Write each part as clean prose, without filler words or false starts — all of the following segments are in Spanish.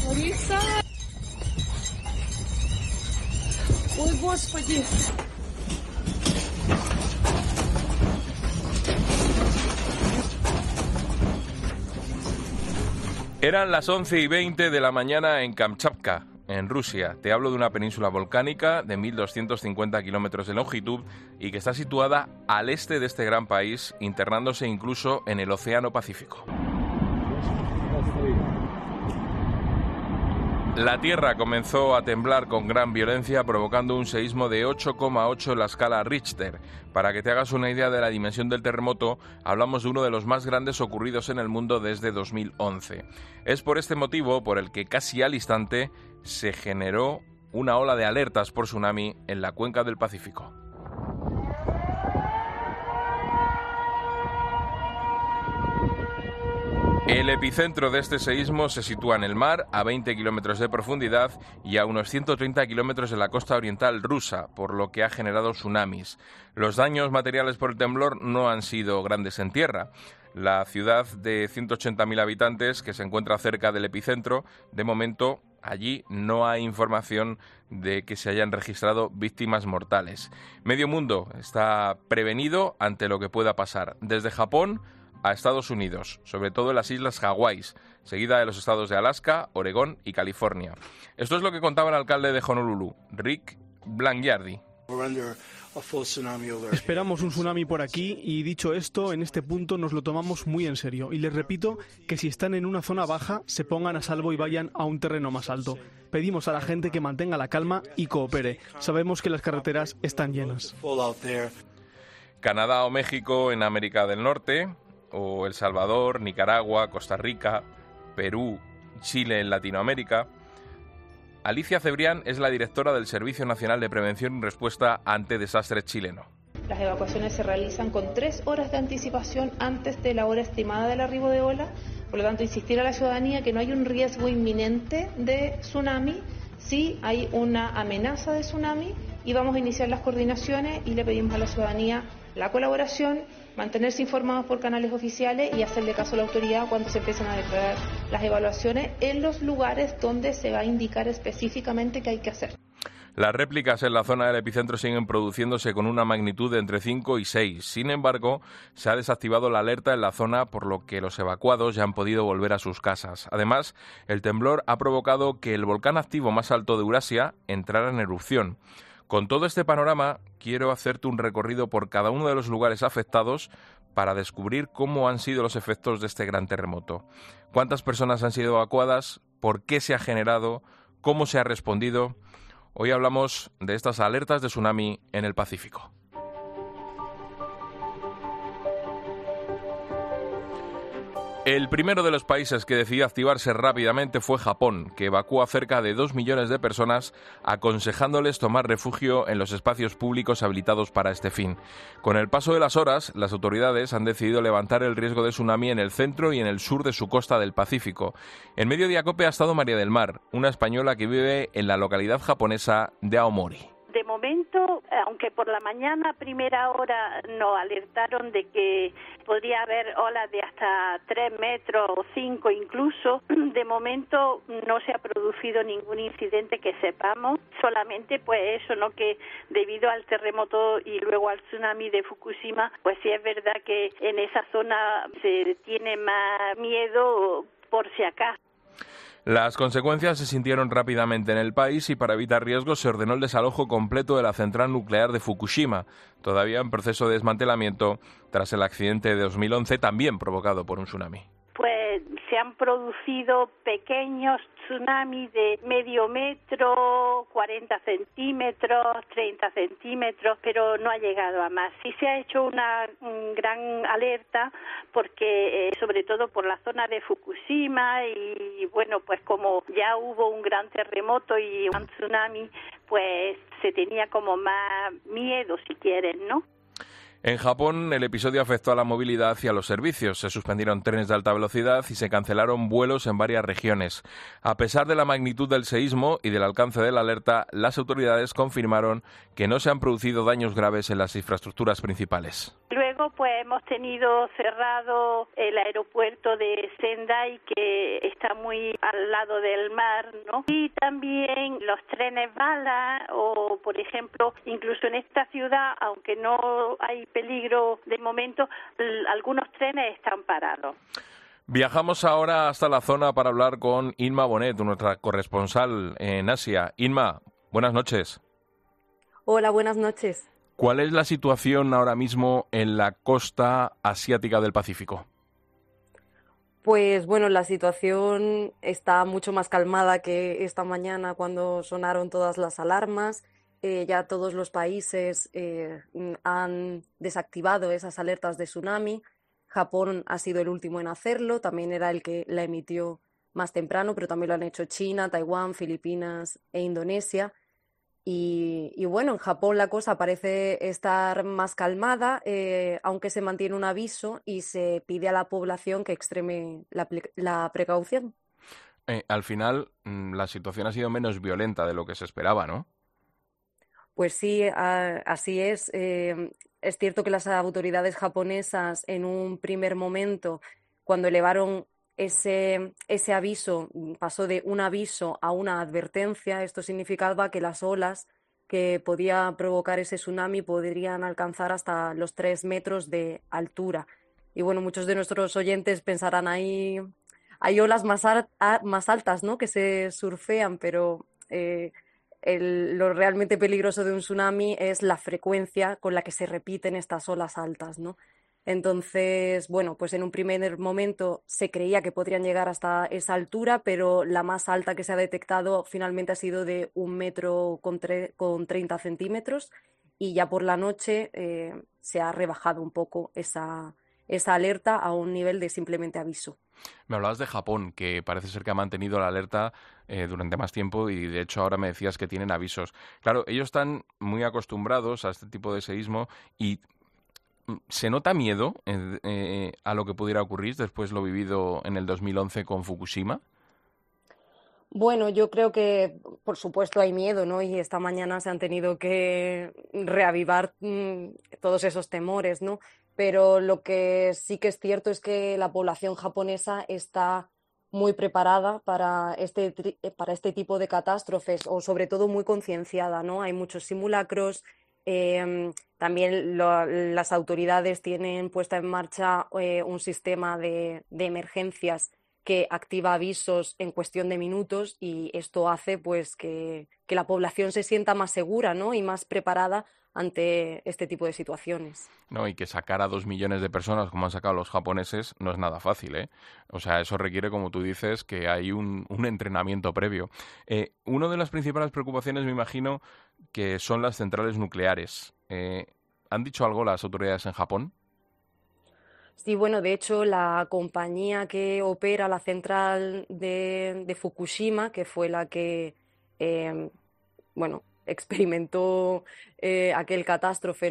Ой, Господи! Eran las 11:20 de la mañana en Kamchatka, en Rusia. Te hablo de una península volcánica de 1.250 kilómetros de longitud y que está situada al este de este gran país, internándose incluso en el Océano Pacífico. La Tierra comenzó a temblar con gran violencia, provocando un seísmo de 8,8 en la escala Richter. Para que te hagas una idea de la dimensión del terremoto, hablamos de uno de los más grandes ocurridos en el mundo desde 2011. Es por este motivo por el que casi al instante se generó una ola de alertas por tsunami en la cuenca del Pacífico. El epicentro de este seísmo se sitúa en el mar, a 20 kilómetros de profundidad y a unos 130 kilómetros de la costa oriental rusa, por lo que ha generado tsunamis. Los daños materiales por el temblor no han sido grandes en tierra. La ciudad de 180.000 habitantes, que se encuentra cerca del epicentro, de momento allí no hay información de que se hayan registrado víctimas mortales. Medio mundo está prevenido ante lo que pueda pasar, desde Japón a Estados Unidos, sobre todo en las islas Hawái, seguida de los estados de Alaska, Oregón y California. Esto es lo que contaba el alcalde de Honolulu, Rick Blangiardi. Esperamos un tsunami por aquí y, dicho esto, en este punto nos lo tomamos muy en serio. Y les repito que si están en una zona baja, se pongan a salvo y vayan a un terreno más alto. Pedimos a la gente que mantenga la calma y coopere. Sabemos que las carreteras están llenas. Canadá o México en América del Norte, o El Salvador, Nicaragua, Costa Rica, Perú, Chile en Latinoamérica. Alicia Cebrián es la directora del Servicio Nacional de Prevención y Respuesta ante Desastres chileno. Las evacuaciones se realizan con 3 horas de anticipación antes de la hora estimada del arribo de ola. Por lo tanto, insistir a la ciudadanía que no hay un riesgo inminente de tsunami, sí hay una amenaza de tsunami y vamos a iniciar las coordinaciones y le pedimos a la ciudadanía la colaboración, mantenerse informados por canales oficiales y hacerle caso a la autoridad cuando se empiecen a declarar las evaluaciones en los lugares donde se va a indicar específicamente qué hay que hacer. Las réplicas en la zona del epicentro siguen produciéndose con una magnitud de entre 5 y 6. Sin embargo, se ha desactivado la alerta en la zona, por lo que los evacuados ya han podido volver a sus casas. Además, el temblor ha provocado que el volcán activo más alto de Eurasia entrara en erupción. Con todo este panorama, quiero hacerte un recorrido por cada uno de los lugares afectados para descubrir cómo han sido los efectos de este gran terremoto. ¿Cuántas personas han sido evacuadas? ¿Por qué se ha generado? ¿Cómo se ha respondido? Hoy hablamos de estas alertas de tsunami en el Pacífico. El primero de los países que decidió activarse rápidamente fue Japón, que evacuó a cerca de 2 millones de personas, aconsejándoles tomar refugio en los espacios públicos habilitados para este fin. Con el paso de las horas, las autoridades han decidido levantar el riesgo de tsunami en el centro y en el sur de su costa del Pacífico. En medio de acope ha estado María del Mar, una española que vive en la localidad japonesa de Aomori. De momento, aunque por la mañana, primera hora, nos alertaron de que podría haber olas de hasta 3 metros o 5 incluso, de momento no se ha producido ningún incidente que sepamos, solamente pues eso, ¿no? Que debido al terremoto y luego al tsunami de Fukushima, pues sí es verdad que en esa zona se tiene más miedo por si acaso. Las consecuencias se sintieron rápidamente en el país y para evitar riesgos se ordenó el desalojo completo de la central nuclear de Fukushima, todavía en proceso de desmantelamiento tras el accidente de 2011 también provocado por un tsunami. Pues se han producido pequeños tsunamis de medio metro, 40 centímetros, 30 centímetros, pero no ha llegado a más. Sí se ha hecho una gran alerta porque, sobre todo por la zona de Fukushima y bueno, pues como ya hubo un gran terremoto y un tsunami, pues se tenía como más miedo, si quieren, ¿no? En Japón, el episodio afectó a la movilidad y a los servicios. Se suspendieron trenes de alta velocidad y se cancelaron vuelos en varias regiones. A pesar de la magnitud del seísmo y del alcance de la alerta, las autoridades confirmaron que no se han producido daños graves en las infraestructuras principales. Luego luego pues hemos tenido cerrado el aeropuerto de Sendai, que está muy al lado del mar, ¿no? Y también los trenes bala, o por ejemplo, incluso en esta ciudad, aunque no hay peligro de momento, algunos trenes están parados. Viajamos ahora hasta la zona para hablar con Inma Bonet, nuestra corresponsal en Asia. Inma, buenas noches. Hola, buenas noches. ¿Cuál es la situación ahora mismo en la costa asiática del Pacífico? Pues bueno, la situación está mucho más calmada que esta mañana cuando sonaron todas las alarmas. Ya todos los países han desactivado esas alertas de tsunami. Japón ha sido el último en hacerlo, también era el que la emitió más temprano, pero también lo han hecho China, Taiwán, Filipinas e Indonesia. Y bueno, en Japón la cosa parece estar más calmada, aunque se mantiene un aviso y se pide a la población que extreme la precaución. Al final, la situación ha sido menos violenta de lo que se esperaba, ¿no? Pues sí, así es. Es cierto que las autoridades japonesas en un primer momento, cuando elevaron ese aviso, pasó de un aviso a una advertencia. Esto significaba que las olas que podía provocar ese tsunami podrían alcanzar hasta los 3 metros de altura. Y bueno, muchos de nuestros oyentes pensarán hay olas más altas, ¿no?, que se surfean, pero lo realmente peligroso de un tsunami es la frecuencia con la que se repiten estas olas altas, ¿no? Entonces, bueno, pues en un primer momento se creía que podrían llegar hasta esa altura, pero la más alta que se ha detectado finalmente ha sido de 1 metro con 30 centímetros, y ya por la noche se ha rebajado un poco esa alerta a un nivel de simplemente aviso. Me hablabas de Japón, que parece ser que ha mantenido la alerta durante más tiempo y de hecho ahora me decías que tienen avisos. Claro, ellos están muy acostumbrados a este tipo de seísmo y ¿se nota miedo a lo que pudiera ocurrir después de lo vivido en el 2011 con Fukushima? Bueno, yo creo que, por supuesto, hay miedo, ¿no? Y esta mañana se han tenido que reavivar todos esos temores, ¿no? Pero lo que sí que es cierto es que la población japonesa está muy preparada para este tipo de catástrofes, o sobre todo muy concienciada, ¿no? Hay muchos simulacros. También las autoridades tienen puesta en marcha un sistema de emergencias que activa avisos en cuestión de minutos, y esto hace pues que la población se sienta más segura, ¿no?, y más preparada ante este tipo de situaciones. No, y que sacar a 2 millones de personas, como han sacado los japoneses, no es nada fácil, ¿eh? O sea, eso requiere, como tú dices, que hay un entrenamiento previo. Una de las principales preocupaciones, me imagino, que son las centrales nucleares. ¿Han dicho algo las autoridades en Japón? Sí, bueno, de hecho, la compañía que opera la central de Fukushima, que fue la que, experimentó aquella catástrofe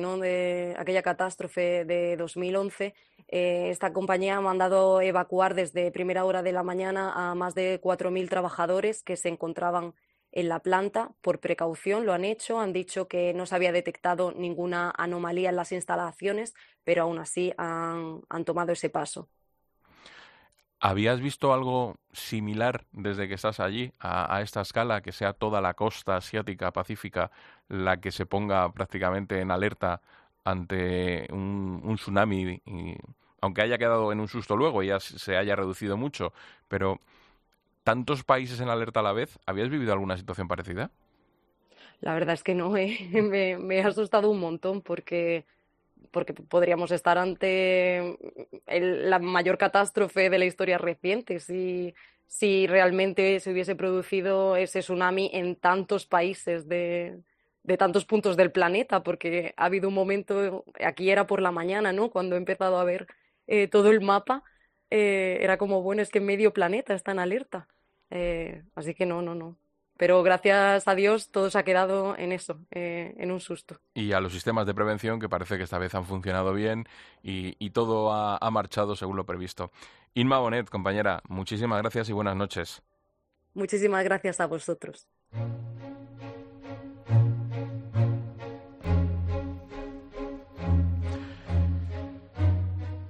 de 2011, esta compañía ha mandado evacuar desde primera hora de la mañana a más de 4.000 trabajadores que se encontraban en la planta. Por precaución lo han hecho, han dicho que no se había detectado ninguna anomalía en las instalaciones, pero aún así han tomado ese paso. ¿Habías visto algo similar desde que estás allí, a esta escala, que sea toda la costa asiática, pacífica, la que se ponga prácticamente en alerta ante un tsunami, aunque haya quedado en un susto luego y ya se haya reducido mucho, pero tantos países en alerta a la vez? ¿Habías vivido alguna situación parecida? La verdad es que no, me ha asustado un montón porque podríamos estar ante la mayor catástrofe de la historia reciente si realmente se hubiese producido ese tsunami en tantos países de tantos puntos del planeta, porque ha habido un momento, aquí era por la mañana, ¿no?, cuando he empezado a ver todo el mapa, era como, bueno, es que medio planeta está en alerta. Así que no. Pero gracias a Dios todo se ha quedado en eso, en un susto. Y a los sistemas de prevención, que parece que esta vez han funcionado bien y todo ha marchado según lo previsto. Inma Bonet, compañera, muchísimas gracias y buenas noches. Muchísimas gracias a vosotros.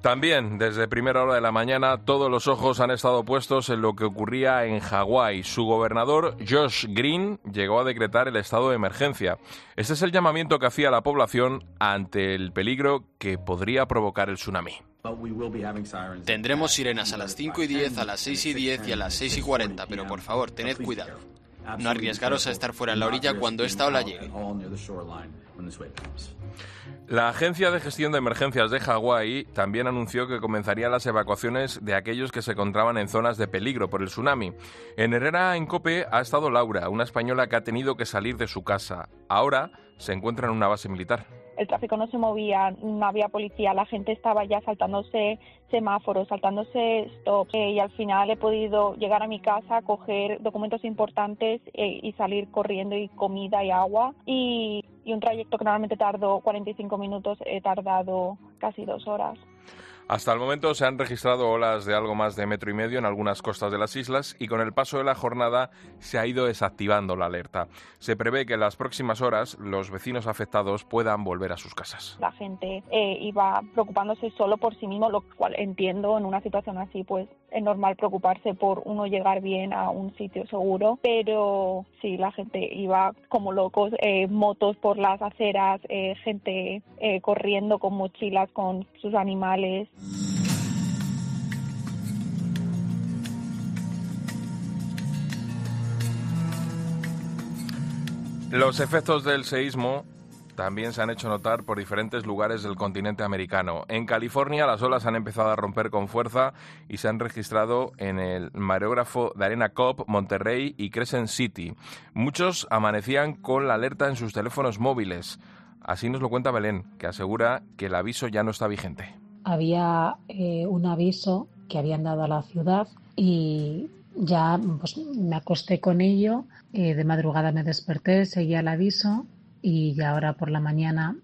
También, desde primera hora de la mañana, todos los ojos han estado puestos en lo que ocurría en Hawái. Su gobernador, Josh Green, llegó a decretar el estado de emergencia. Este es el llamamiento que hacía la población ante el peligro que podría provocar el tsunami. Tendremos sirenas a las 5:10, a las 6:10 y a las 6:40, pero por favor, tened cuidado. No arriesgaros a estar fuera en la orilla cuando esta ola llegue. La Agencia de Gestión de Emergencias de Hawái también anunció que comenzaría las evacuaciones de aquellos que se encontraban en zonas de peligro por el tsunami. En Herrera, en COPE, ha estado Laura, una española que ha tenido que salir de su casa. Ahora se encuentra en una base militar. El tráfico no se movía, no había policía, la gente estaba ya saltándose semáforos, saltándose stops, y al final he podido llegar a mi casa, coger documentos importantes y salir corriendo, y comida y agua, y un trayecto que normalmente tardó 45 minutos, he tardado casi 2 horas. Hasta el momento se han registrado olas de algo más de 1,5 metros en algunas costas de las islas y con el paso de la jornada se ha ido desactivando la alerta. Se prevé que en las próximas horas los vecinos afectados puedan volver a sus casas. La gente iba preocupándose solo por sí mismo, lo cual entiendo. En una situación así pues es normal preocuparse por uno llegar bien a un sitio seguro, pero sí, la gente iba como locos, motos por las aceras, gente corriendo con mochilas con sus animales. Los efectos del seísmo también se han hecho notar por diferentes lugares del continente americano. En California las olas han empezado a romper con fuerza y se han registrado en el mareógrafo de Arena Cobb, Monterrey y Crescent City. Muchos amanecían con la alerta en sus teléfonos móviles. Así nos lo cuenta Belén, que asegura que el aviso ya no está vigente. Había un aviso que habían dado a la ciudad y ya pues, me acosté con ello. De madrugada me desperté, seguía el aviso y ya ahora por la mañana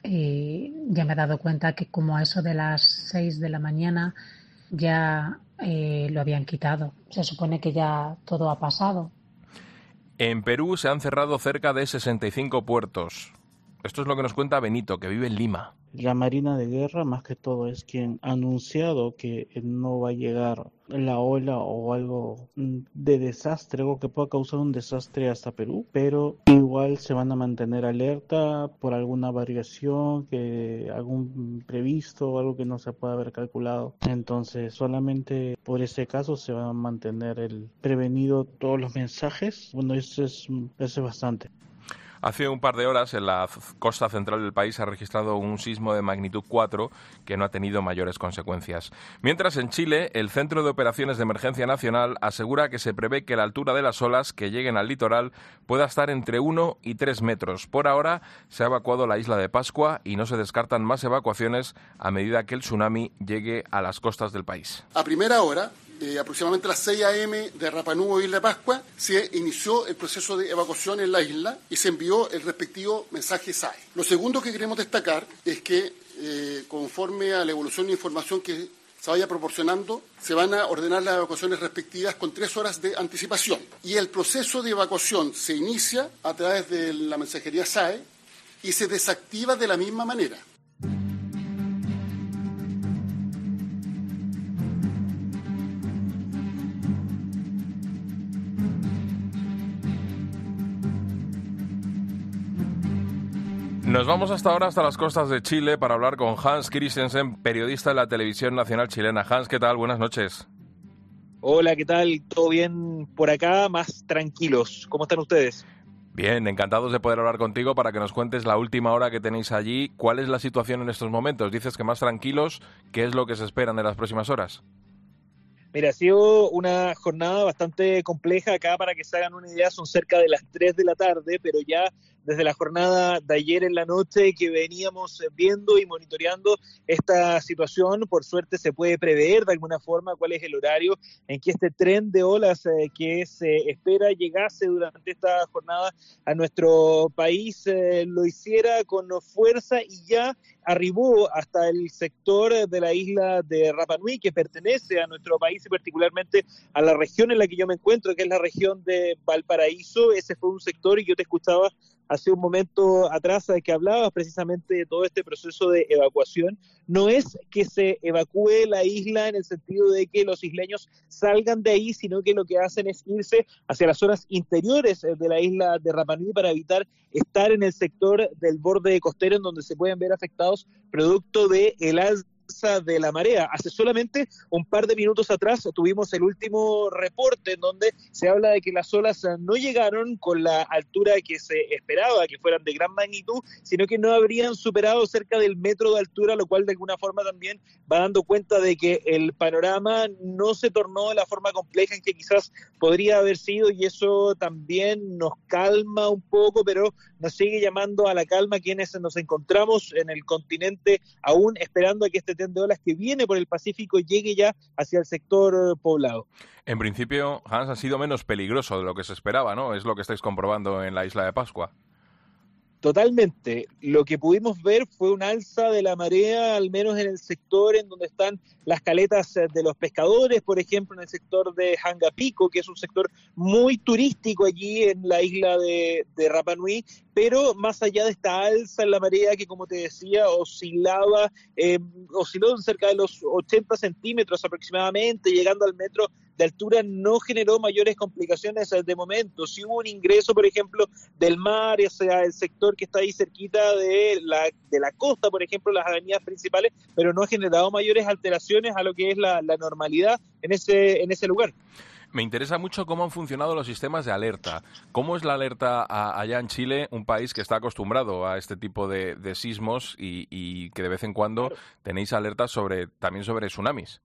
ya me he dado cuenta que como a eso de las 6 de la mañana ya lo habían quitado. Se supone que ya todo ha pasado. En Perú se han cerrado cerca de 65 puertos. Esto es lo que nos cuenta Benito, que vive en Lima. La Marina de Guerra, más que todo, es quien ha anunciado que no va a llegar la ola o algo de desastre, algo que pueda causar un desastre hasta Perú, pero igual se van a mantener alerta por alguna variación, que algún previsto o algo que no se pueda haber calculado. Entonces, solamente por ese caso se va a mantener el prevenido todos los mensajes. Bueno, eso es bastante. Hace un par de horas en la costa central del país se ha registrado un sismo de magnitud 4 que no ha tenido mayores consecuencias. Mientras en Chile, el Centro de Operaciones de Emergencia Nacional asegura que se prevé que la altura de las olas que lleguen al litoral pueda estar entre 1 y 3 metros. Por ahora se ha evacuado la isla de Pascua y no se descartan más evacuaciones a medida que el tsunami llegue a las costas del país. A primera hora, aproximadamente a las 6 a.m. de Rapa Nui, Isla de Pascua, se inició el proceso de evacuación en la isla y se envió el respectivo mensaje SAE. Lo segundo que queremos destacar es que, conforme a la evolución de información que se vaya proporcionando, se van a ordenar las evacuaciones respectivas con 3 horas de anticipación. Y el proceso de evacuación se inicia a través de la mensajería SAE y se desactiva de la misma manera. Nos vamos hasta ahora hasta las costas de Chile para hablar con Hans Christensen, periodista de la televisión nacional chilena. Hans, ¿qué tal? Buenas noches. Hola, ¿qué tal? ¿Todo bien por acá? Más tranquilos. ¿Cómo están ustedes? Bien, encantados de poder hablar contigo para que nos cuentes la última hora que tenéis allí. ¿Cuál es la situación en estos momentos? Dices que más tranquilos. ¿Qué es lo que se esperan en las próximas horas? Mira, ha sido una jornada bastante compleja acá. Para que se hagan una idea, son cerca de las 3 de la tarde, pero ya desde la jornada de ayer en la noche que veníamos viendo y monitoreando esta situación, por suerte se puede prever de alguna forma cuál es el horario en que este tren de olas que se espera llegase durante esta jornada a nuestro país lo hiciera con fuerza y ya arribó hasta el sector de la isla de Rapa Nui, que pertenece a nuestro país y particularmente a la región en la que yo me encuentro, que es la región de Valparaíso. Ese fue un sector, y yo te escuchaba hace un momento atrás que hablabas precisamente de todo este proceso de evacuación, no es que se evacúe la isla en el sentido de que los isleños salgan de ahí, sino que lo que hacen es irse hacia las zonas interiores de la isla de Rapa Nui para evitar estar en el sector del borde costero en donde se pueden ver afectados producto del alza de la marea. Hace solamente un par de minutos atrás tuvimos el último reporte en donde se habla de que las olas no llegaron con la altura que se esperaba, que fueran de gran magnitud, sino que no habrían superado cerca del metro de altura, lo cual de alguna forma también va dando cuenta de que el panorama no se tornó de la forma compleja en que quizás podría haber sido, y eso también nos calma un poco, pero nos sigue llamando a la calma quienes nos encontramos en el continente aún esperando a que este tren de olas que viene por el Pacífico llegue ya hacia el sector poblado. En principio, Hans, ha sido menos peligroso de lo que se esperaba, ¿no? Es lo que estáis comprobando en la isla de Pascua. Totalmente. Lo que pudimos ver fue un alza de la marea, al menos en el sector en donde están las caletas de los pescadores, por ejemplo, en el sector de Hangapico, que es un sector muy turístico allí en la isla de Rapa Nui, pero más allá de esta alza en la marea que, como te decía, osciló en cerca de los 80 centímetros aproximadamente, llegando al metro de altura, no generó mayores complicaciones de momento. Sí hubo un ingreso, por ejemplo, del mar hacia el sector que está ahí cerquita de la costa, por ejemplo, las avenidas principales, pero no ha generado mayores alteraciones a lo que es la normalidad en ese lugar. Me interesa mucho cómo han funcionado los sistemas de alerta. ¿Cómo es la alerta allá en Chile, un país que está acostumbrado a este tipo de sismos y que de vez en cuando tenéis alertas también sobre tsunamis?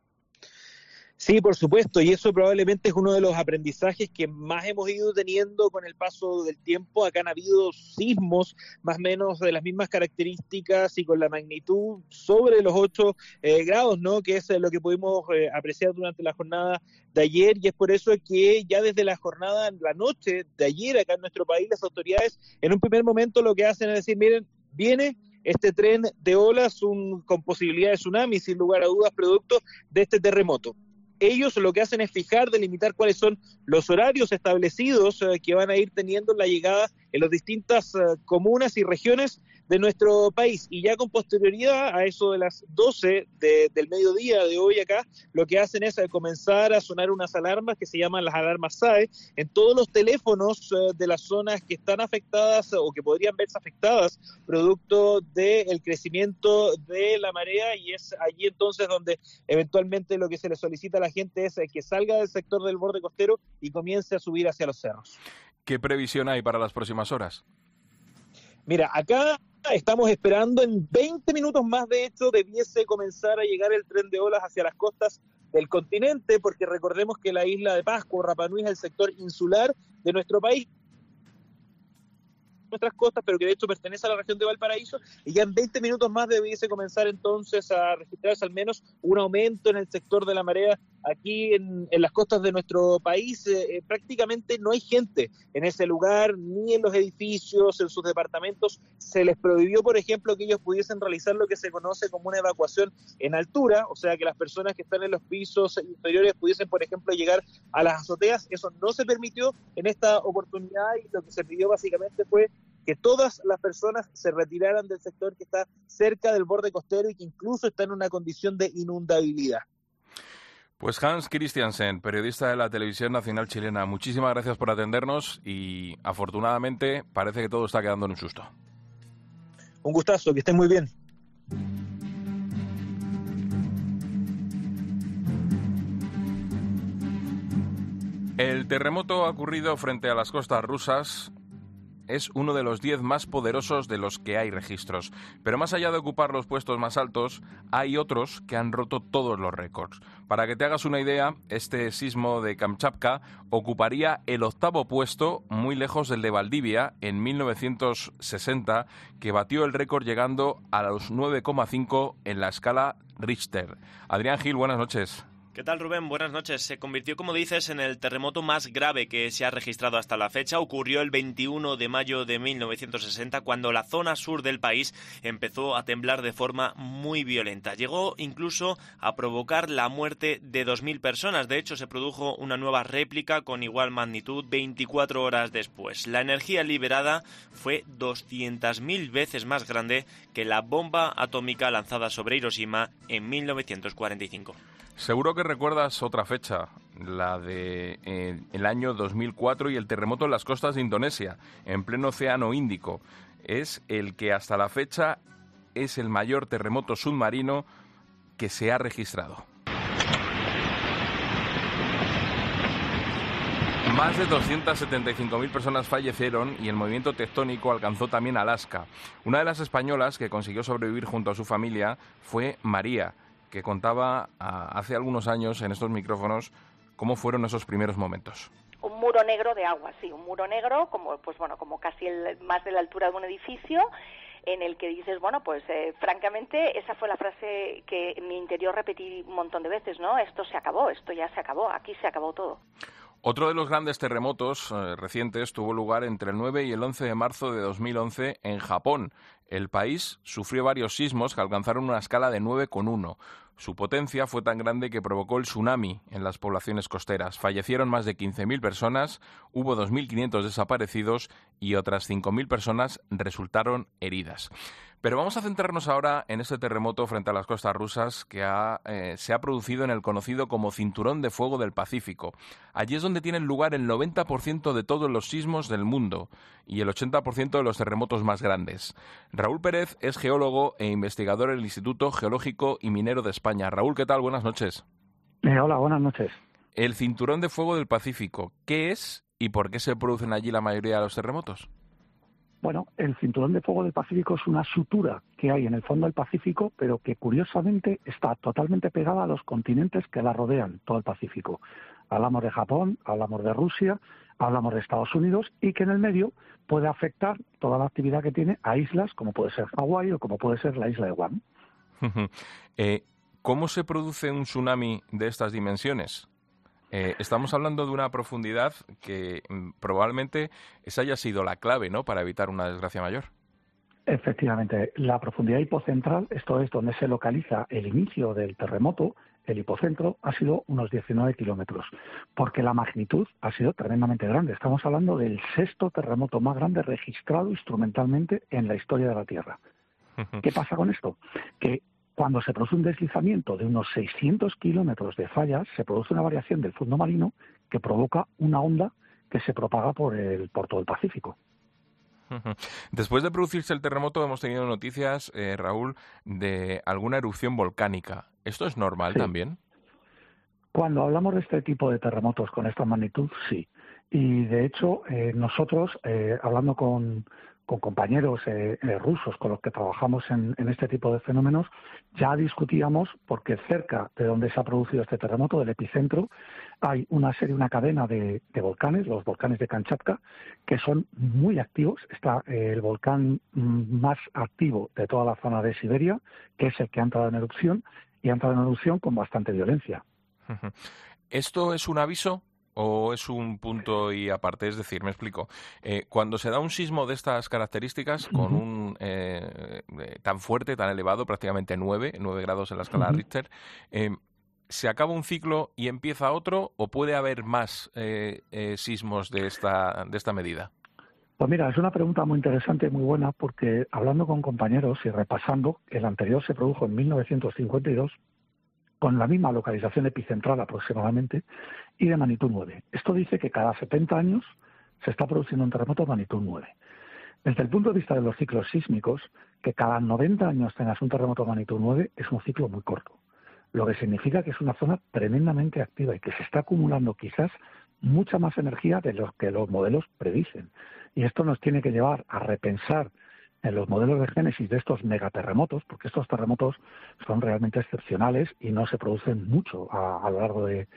Sí, por supuesto, y eso probablemente es uno de los aprendizajes que más hemos ido teniendo con el paso del tiempo. Acá han habido sismos más o menos de las mismas características y con la magnitud sobre los 8 grados, ¿no? Que es lo que pudimos apreciar durante la jornada de ayer, y es por eso que ya desde la noche de ayer acá en nuestro país, las autoridades en un primer momento lo que hacen es decir, miren, viene este tren de olas con posibilidad de tsunami, sin lugar a dudas, producto de este terremoto. Ellos lo que hacen es delimitar cuáles son los horarios establecidos que van a ir teniendo la llegada en las distintas comunas y regiones de nuestro país. Y ya con posterioridad a eso de las 12 del mediodía de hoy acá, lo que hacen es comenzar a sonar unas alarmas que se llaman las alarmas SAE en todos los teléfonos de las zonas que están afectadas o que podrían verse afectadas producto del crecimiento de la marea, y es allí entonces donde eventualmente lo que se le solicita a la gente es que salga del sector del borde costero y comience a subir hacia los cerros. ¿Qué previsión hay para las próximas horas? Mira, acá estamos esperando en 20 minutos más, de hecho, debiese comenzar a llegar el tren de olas hacia las costas del continente, porque recordemos que la isla de Pascua, Rapa Nui, es el sector insular de nuestro país, nuestras costas, pero que de hecho pertenece a la región de Valparaíso, y ya en 20 minutos más debiese comenzar entonces a registrarse al menos un aumento en el sector de la marea aquí en las costas de nuestro país. Prácticamente no hay gente en ese lugar, ni en los edificios, en sus departamentos. Se les prohibió, por ejemplo, que ellos pudiesen realizar lo que se conoce como una evacuación en altura, o sea, que las personas que están en los pisos inferiores pudiesen, por ejemplo, llegar a las azoteas. Eso no se permitió en esta oportunidad, y lo que se pidió básicamente fue que todas las personas se retiraran del sector que está cerca del borde costero y que incluso está en una condición de inundabilidad. Pues Hans Christiansen, periodista de la Televisión Nacional Chilena, muchísimas gracias por atendernos y afortunadamente parece que todo está quedando en un susto. Un gustazo, que estén muy bien. El terremoto ha ocurrido frente a las costas rusas. Es uno de los 10 más poderosos de los que hay registros. Pero más allá de ocupar los puestos más altos, hay otros que han roto todos los récords. Para que te hagas una idea, este sismo de Kamchatka ocuparía el 8º puesto, muy lejos del de Valdivia, en 1960, que batió el récord llegando a los 9,5 en la escala Richter. Adrián Gil, buenas noches. ¿Qué tal, Rubén? Buenas noches. Se convirtió, como dices, en el terremoto más grave que se ha registrado hasta la fecha. Ocurrió el 21 de mayo de 1960, cuando la zona sur del país empezó a temblar de forma muy violenta. Llegó incluso a provocar la muerte de 2.000 personas. De hecho, se produjo una nueva réplica con igual magnitud 24 horas después. La energía liberada fue 200.000 veces más grande que la bomba atómica lanzada sobre Hiroshima en 1945. Seguro que recuerdas otra fecha, la de el año 2004 y el terremoto en las costas de Indonesia, en pleno Océano Índico. Es el que hasta la fecha es el mayor terremoto submarino que se ha registrado. Más de 275.000 personas fallecieron y el movimiento tectónico alcanzó también Alaska. Una de las españolas que consiguió sobrevivir junto a su familia fue María, que contaba hace algunos años en estos micrófonos cómo fueron esos primeros momentos. Un muro negro de agua, sí, un muro negro como casi más de la altura de un edificio, en el que dices, francamente, esa fue la frase que en mi interior repetí un montón de veces, ¿no? Esto se acabó, esto ya se acabó, aquí se acabó todo. Otro de los grandes terremotos recientes tuvo lugar entre el 9 y el 11 de marzo de 2011 en Japón. El país sufrió varios sismos que alcanzaron una escala de 9,1. Su potencia fue tan grande que provocó el tsunami en las poblaciones costeras. Fallecieron más de 15.000 personas, hubo 2.500 desaparecidos y otras 5.000 personas resultaron heridas. Pero vamos a centrarnos ahora en este terremoto frente a las costas rusas que se ha producido en el conocido como Cinturón de Fuego del Pacífico. Allí es donde tienen lugar el 90% de todos los sismos del mundo y el 80% de los terremotos más grandes. Raúl Pérez es geólogo e investigador en el Instituto Geológico y Minero de España. Raúl, ¿qué tal? Buenas noches. Hola, buenas noches. El Cinturón de Fuego del Pacífico, ¿qué es y por qué se producen allí la mayoría de los terremotos? Bueno, el Cinturón de Fuego del Pacífico es una sutura que hay en el fondo del Pacífico, pero que curiosamente está totalmente pegada a los continentes que la rodean, todo el Pacífico. Hablamos de Japón, hablamos de Rusia, hablamos de Estados Unidos, y que en el medio puede afectar toda la actividad que tiene a islas como puede ser Hawái o como puede ser la isla de Guam. ¿Cómo se produce un tsunami de estas dimensiones? Estamos hablando de una profundidad que probablemente esa haya sido la clave, ¿no?, para evitar una desgracia mayor. Efectivamente, la profundidad hipocentral, esto es donde se localiza el inicio del terremoto, el hipocentro ha sido unos 19 kilómetros, porque la magnitud ha sido tremendamente grande. Estamos hablando del 6º terremoto más grande registrado instrumentalmente en la historia de la Tierra. ¿Qué pasa con esto? Que cuando se produce un deslizamiento de unos 600 kilómetros de fallas, se produce una variación del fondo marino que provoca una onda que se propaga por todo el Pacífico. Después de producirse el terremoto hemos tenido noticias, Raúl, de alguna erupción volcánica. ¿Esto es normal también? Cuando hablamos de este tipo de terremotos con esta magnitud, sí. Y de hecho, nosotros, hablando con compañeros rusos con los que trabajamos en este tipo de fenómenos, ya discutíamos, porque cerca de donde se ha producido este terremoto, del epicentro, hay una cadena de volcanes, los volcanes de Kamchatka, que son muy activos. Está el volcán más activo de toda la zona de Siberia, que es el que ha entrado en erupción, y ha entrado en erupción con bastante violencia. ¿Esto es un aviso o es un punto y aparte? Es decir, me explico. Cuando se da un sismo de estas características, con un tan fuerte, tan elevado, prácticamente 9 grados en la escala Richter, ¿se acaba un ciclo y empieza otro o puede haber más sismos de esta medida? Pues mira, es una pregunta muy interesante, muy buena, porque hablando con compañeros y repasando, el anterior se produjo en 1952, con la misma localización epicentral aproximadamente, y de magnitud 9. Esto dice que cada 70 años se está produciendo un terremoto de magnitud 9. Desde el punto de vista de los ciclos sísmicos, que cada 90 años tengas un terremoto de magnitud 9 es un ciclo muy corto, lo que significa que es una zona tremendamente activa y que se está acumulando quizás mucha más energía de lo que los modelos predicen. Y esto nos tiene que llevar a repensar en los modelos de génesis de estos megaterremotos, porque estos terremotos son realmente excepcionales y no se producen mucho a lo largo de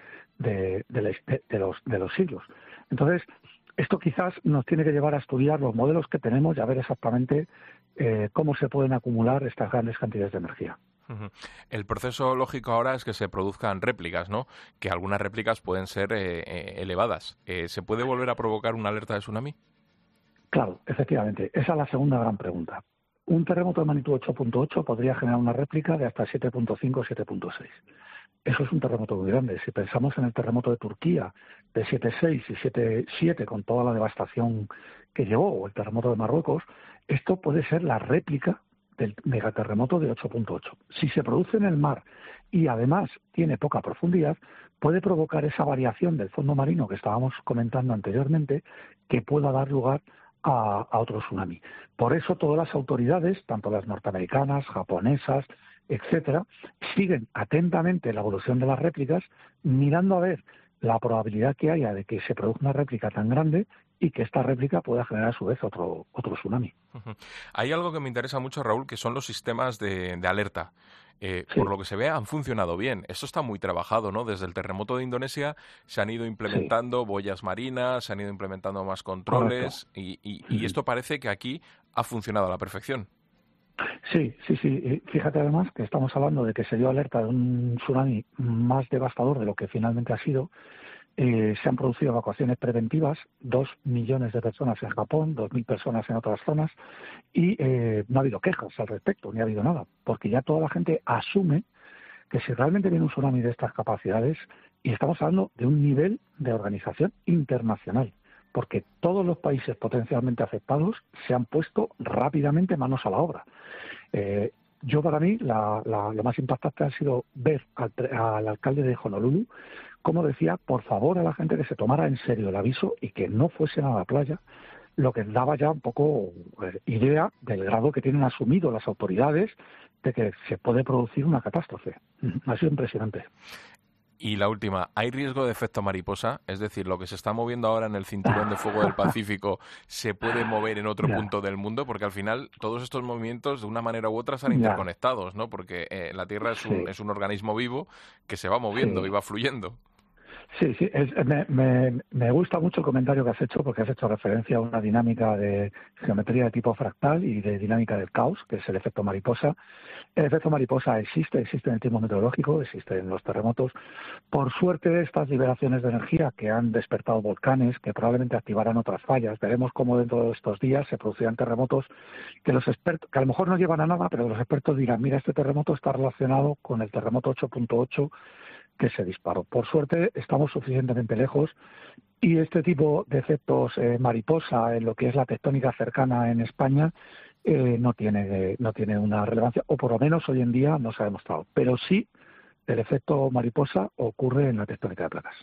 los siglos. Entonces, esto quizás nos tiene que llevar a estudiar los modelos que tenemos y a ver exactamente cómo se pueden acumular estas grandes cantidades de energía. El proceso lógico ahora es que se produzcan réplicas, ¿no? Que algunas réplicas pueden ser elevadas. ¿Se puede volver a provocar una alerta de tsunami? Claro, efectivamente. Esa es la segunda gran pregunta. Un terremoto de magnitud 8.8 podría generar una réplica de hasta 7.5 o 7.6. Eso es un terremoto muy grande. Si pensamos en el terremoto de Turquía de 7.6 y 7.7 con toda la devastación que llevó, o el terremoto de Marruecos, esto puede ser la réplica del megaterremoto de 8.8. Si se produce en el mar y además tiene poca profundidad, puede provocar esa variación del fondo marino que estábamos comentando anteriormente, que pueda dar lugar a otro tsunami. Por eso todas las autoridades, tanto las norteamericanas, japonesas, etcétera, siguen atentamente la evolución de las réplicas, mirando a ver la probabilidad que haya de que se produzca una réplica tan grande y que esta réplica pueda generar a su vez otro tsunami. Hay algo que me interesa mucho, Raúl, que son los sistemas de alerta. Sí. Por lo que se ve, han funcionado bien. Esto está muy trabajado, ¿no? Desde el terremoto de Indonesia se han ido implementando boyas marinas, se han ido implementando más controles y esto parece que aquí ha funcionado a la perfección. Sí. Fíjate además que estamos hablando de que se dio alerta de un tsunami más devastador de lo que finalmente ha sido. Se han producido evacuaciones preventivas, 2 millones de personas en Japón, 2.000 personas en otras zonas, y no ha habido quejas al respecto, ni ha habido nada, porque ya toda la gente asume que si realmente viene un tsunami de estas capacidades, y estamos hablando de un nivel de organización internacional, porque todos los países potencialmente afectados se han puesto rápidamente manos a la obra. Yo, para mí, lo más impactante ha sido ver al alcalde de Honolulu cómo decía, por favor, a la gente que se tomara en serio el aviso y que no fuesen a la playa, lo que daba ya un poco idea del grado que tienen asumido las autoridades de que se puede producir una catástrofe. Ha sido impresionante. Y la última, ¿hay riesgo de efecto mariposa? Es decir, lo que se está moviendo ahora en el cinturón de fuego del Pacífico se puede mover en otro punto del mundo, porque al final todos estos movimientos de una manera u otra están interconectados, ¿no? Porque la Tierra es un organismo vivo que se va moviendo y va fluyendo. Sí, me gusta mucho el comentario que has hecho, porque has hecho referencia a una dinámica de geometría de tipo fractal y de dinámica del caos, que es el efecto mariposa. El efecto mariposa existe en el tiempo meteorológico, existe en los terremotos. Por suerte, estas liberaciones de energía que han despertado volcanes, que probablemente activarán otras fallas, veremos cómo dentro de estos días se producirán terremotos que los expertos, que a lo mejor no llevan a nada, pero los expertos dirán, mira, este terremoto está relacionado con el terremoto 8.8 que se disparó. Por suerte estamos suficientemente lejos y este tipo de efectos mariposa en lo que es la tectónica cercana en España no tiene una relevancia, o por lo menos hoy en día no se ha demostrado. Pero sí, el efecto mariposa ocurre en la tectónica de placas.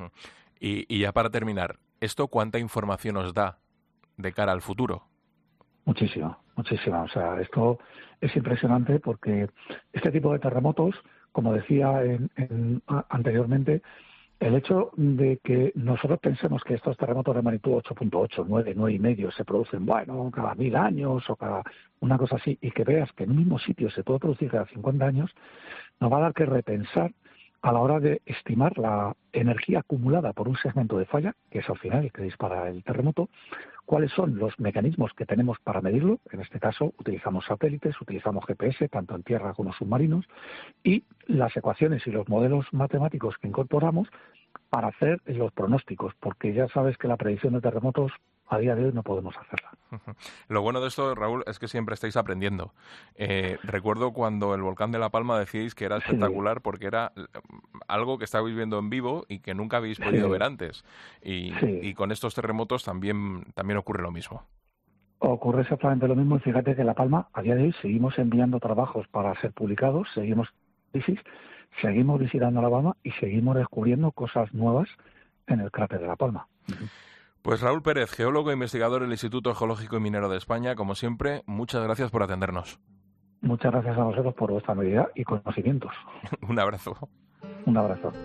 Y ya para terminar, ¿esto cuánta información os da de cara al futuro? Muchísima. O sea, esto es impresionante porque este tipo de terremotos, como decía anteriormente, el hecho de que nosotros pensemos que estos terremotos de magnitud 8.8, 9, 9,5 se producen, cada 1000 años o cada una cosa así, y que veas que en un mismo sitio se puede producir cada 50 años, nos va a dar que repensar a la hora de estimar la energía acumulada por un segmento de falla, que es al final el que dispara el terremoto, cuáles son los mecanismos que tenemos para medirlo. En este caso utilizamos satélites, utilizamos GPS, tanto en tierra como submarinos, y las ecuaciones y los modelos matemáticos que incorporamos para hacer los pronósticos, porque ya sabes que la predicción de terremotos a día de hoy no podemos hacerla. Lo bueno de esto, Raúl, es que siempre estáis aprendiendo. Recuerdo cuando el volcán de La Palma decíais que era espectacular porque era algo que estabais viendo en vivo y que nunca habéis podido ver antes. Y con estos terremotos también ocurre lo mismo. Ocurre exactamente lo mismo, y fíjate que en La Palma a día de hoy seguimos enviando trabajos para ser publicados, seguimos visitando La Palma y seguimos descubriendo cosas nuevas en el cráter de La Palma. Pues Raúl Pérez, geólogo e investigador del Instituto Geológico y Minero de España, como siempre, muchas gracias por atendernos. Muchas gracias a vosotros por vuestra medida y conocimientos. Un abrazo. Un abrazo.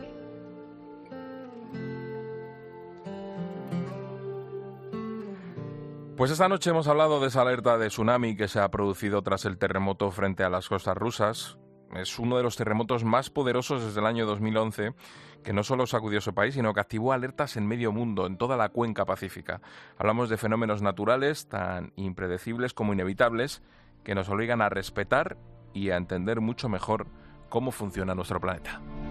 Pues esta noche hemos hablado de esa alerta de tsunami que se ha producido tras el terremoto frente a las costas rusas. Es uno de los terremotos más poderosos desde el año 2011, que no solo sacudió su país, sino que activó alertas en medio mundo, en toda la cuenca pacífica. Hablamos de fenómenos naturales tan impredecibles como inevitables, que nos obligan a respetar y a entender mucho mejor cómo funciona nuestro planeta.